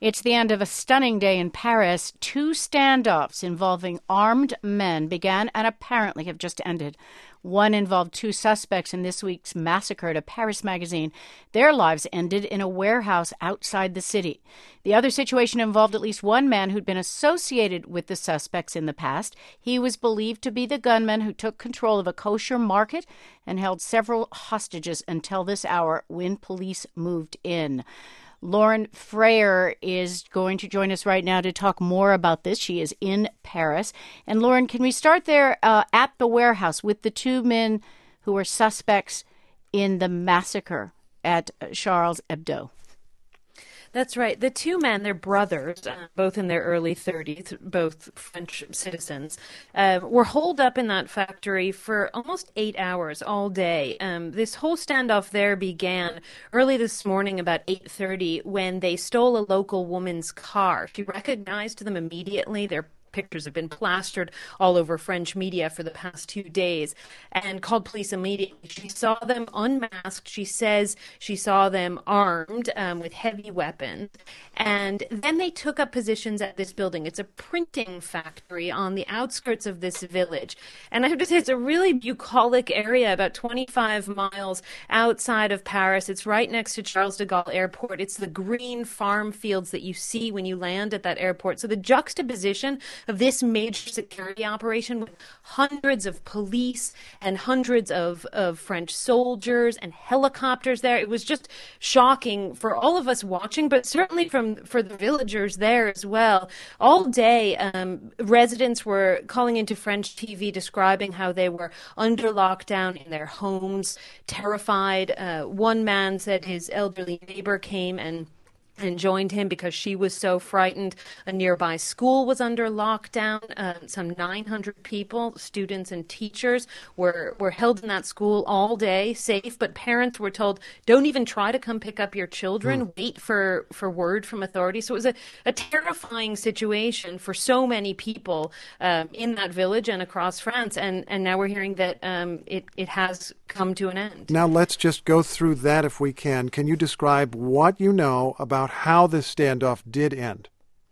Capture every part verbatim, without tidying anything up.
It's the end of a stunning day in Paris. Two standoffs involving armed men began and apparently have just ended. One involved two suspects in this week's massacre at a Paris magazine. Their lives ended in a warehouse outside the city. The other situation involved at least one man who'd been associated with the suspects in the past. He was believed to be the gunman who took control of a kosher market and held several hostages until this hour when police moved in. Lauren Frayer is going to join us right now to talk more about this. She is in Paris. And Lauren, can we start there uh, at the warehouse with the two men who were suspects in the massacre at Charles Hebdo? That's right. The two men, they're brothers, uh, both in their early thirties, both French citizens, uh, were holed up in that factory for almost eight hours all day. Um, this whole standoff there began early this morning about eight thirty when they stole a local woman's car. She recognized them immediately. Their pictures have been plastered all over French media for the past two days and called police immediately. She saw them unmasked. She says she saw them armed um, with heavy weapons. And then they took up positions at this building. It's a printing factory on the outskirts of this village. And I have to say, it's a really bucolic area, about twenty-five miles outside of Paris. It's right next to Charles de Gaulle Airport. It's the green farm fields that you see when you land at that airport. So the juxtaposition of this major security operation with hundreds of police and hundreds of, of French soldiers and helicopters there. It was just shocking for all of us watching, but certainly from for the villagers there as well. All day, um, residents were calling into French T V describing how they were under lockdown in their homes, terrified. Uh, one man said his elderly neighbor came and and joined him because she was so frightened. A nearby school was under lockdown. Uh, some nine hundred people, students and teachers, were, were held in that school all day, safe, but parents were told, don't even try to come pick up your children. Mm. Wait for, for word from authorities. So it was a, a terrifying situation for so many people um, in that village and across France. And, and now we're hearing that um, it, it has come to an end. Now let's just go through that if we can. Can you describe what you know about how this standoff did end?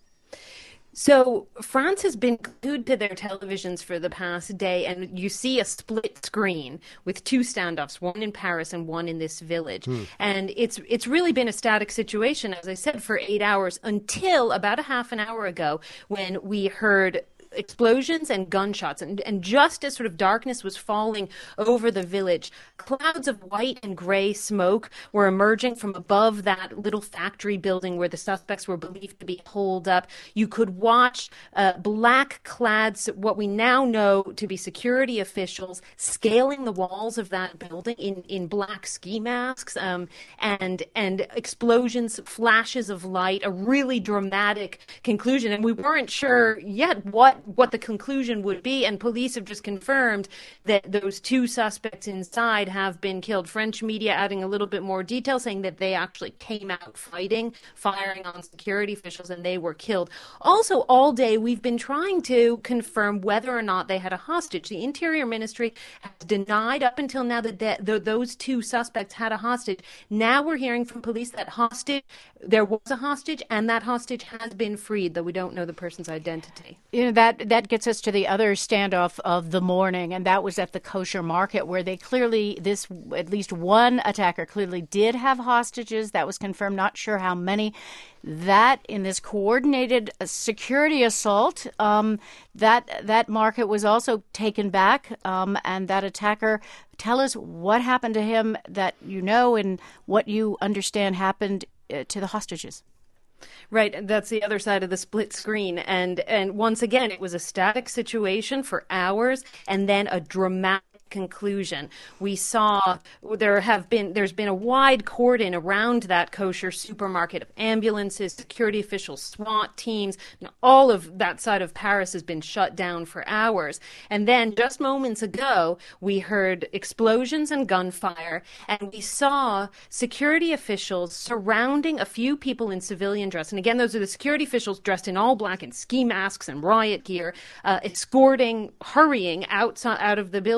So France has been glued to their televisions for the past day, and you see a split screen with two standoffs, one in Paris and one in this village. Hmm. And it's it's really been a static situation, as I said, for eight hours until about a half an hour ago when we heard explosions and gunshots, and, and just as sort of darkness was falling over the village, clouds of white and gray smoke were emerging from above that little factory building where the suspects were believed to be holed up. You could watch uh, black-clad, what we now know to be security officials, scaling the walls of that building in, in black ski masks, um, and and explosions, flashes of light, a really dramatic conclusion. And we weren't sure yet what what the conclusion would be, and police have just confirmed that those two suspects inside have been killed. French media adding a little bit more detail, saying that they actually came out fighting, firing on security officials, and they were killed. Also, all day we've been trying to confirm whether or not they had a hostage. The Interior Ministry has denied up until now that the, the, those two suspects had a hostage. Now we're hearing from police that hostage, there was a hostage, and that hostage has been freed, though we don't know the person's identity. You know, that that gets us to the other standoff of the morning, and that was at the kosher market, where they clearly, this at least one attacker clearly did have hostages. That was confirmed. Not sure how many. That in this coordinated security assault, um, that that market was also taken back, um, and that attacker. Tell us what happened to him that you know and what you understand happened uh, to the hostages. Right, that's the other side of the split screen. And and once again, it was a static situation for hours and then a dramatic conclusion. We saw there have been there's been a wide cordon around that kosher supermarket of ambulances, security officials, SWAT teams, and all of that side of Paris has been shut down for hours. And then just moments ago, we heard explosions and gunfire, and we saw security officials surrounding a few people in civilian dress. And again, those are the security officials dressed in all black and ski masks and riot gear, uh, escorting, hurrying outside out of the building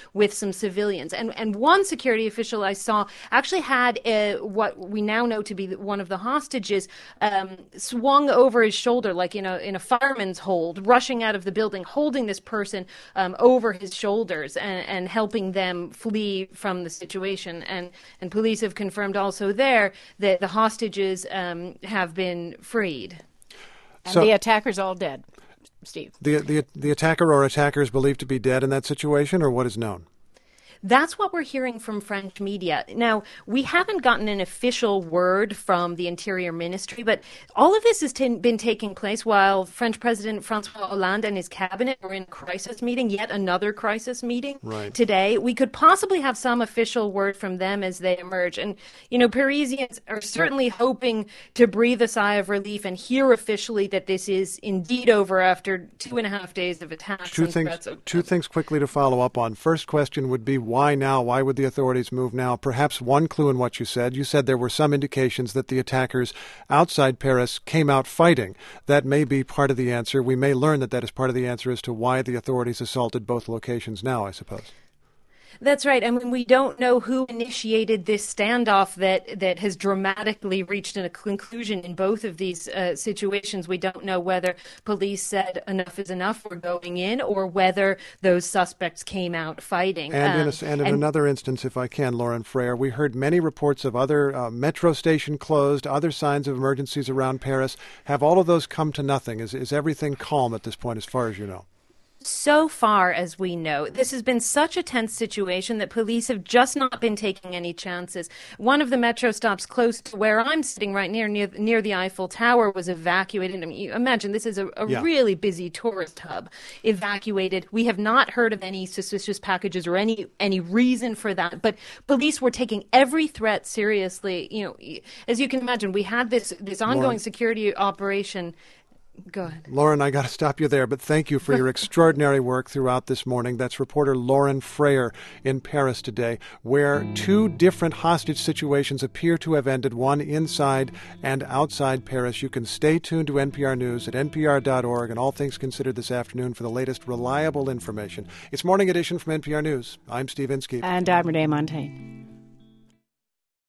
with some civilians. And and one security official I saw actually had a, what we now know to be one of the hostages um, swung over his shoulder like in a in a fireman's hold, rushing out of the building, holding this person um, over his shoulders and, and helping them flee from the situation. And and police have confirmed also there that the hostages um, have been freed. And So- the attacker's all dead, Steve. The, the, the attacker or attackers believed to be dead in that situation, or what is known? That's what we're hearing from French media. Now, we haven't gotten an official word from the Interior Ministry, but all of this has t- been taking place while French President Francois Hollande and his cabinet are in a crisis meeting, yet another crisis meeting Right. today. We could possibly have some official word from them as they emerge. And, you know, Parisians are certainly hoping to breathe a sigh of relief and hear officially that this is indeed over after two and a half days of attacks Two and things, threats of two things quickly to follow up on. First question would be, why now? Why would the authorities move now? Perhaps one clue in what you said. You said there were some indications that the attackers outside Paris came out fighting. That may be part of the answer. We may learn that that is part of the answer as to why the authorities assaulted both locations now, I suppose. That's right. I mean, we don't know who initiated this standoff that, that has dramatically reached a conclusion in both of these uh, situations. We don't know whether police said enough is enough, we're going in, or whether those suspects came out fighting. And, in, Um, a, and in another instance, if I can, Lauren Frere, we heard many reports of other uh, metro station closed, other signs of emergencies around Paris. Have all of those come to nothing? Is, is everything calm at this point as far as you know? So far as we know, this has been such a tense situation that police have just not been taking any chances. One of the metro stops close to where I'm sitting right near near, near the Eiffel Tower was evacuated. I mean, you imagine this is a, a Yeah. really busy tourist hub. Evacuated. We have not heard of any suspicious packages or any any reason for that. But police were taking every threat seriously. You know, as you can imagine, we had this this ongoing Lauren. security operation. Go ahead. Lauren, I got to stop you there, but thank you for your extraordinary work throughout this morning. That's reporter Lauren Frere in Paris today, where two different hostage situations appear to have ended, one inside and outside Paris. You can stay tuned to N P R News at N P R dot org and All Things Considered this afternoon for the latest reliable information. It's Morning Edition from N P R News. I'm Steve Inskeep. And I'm Renee Montaigne.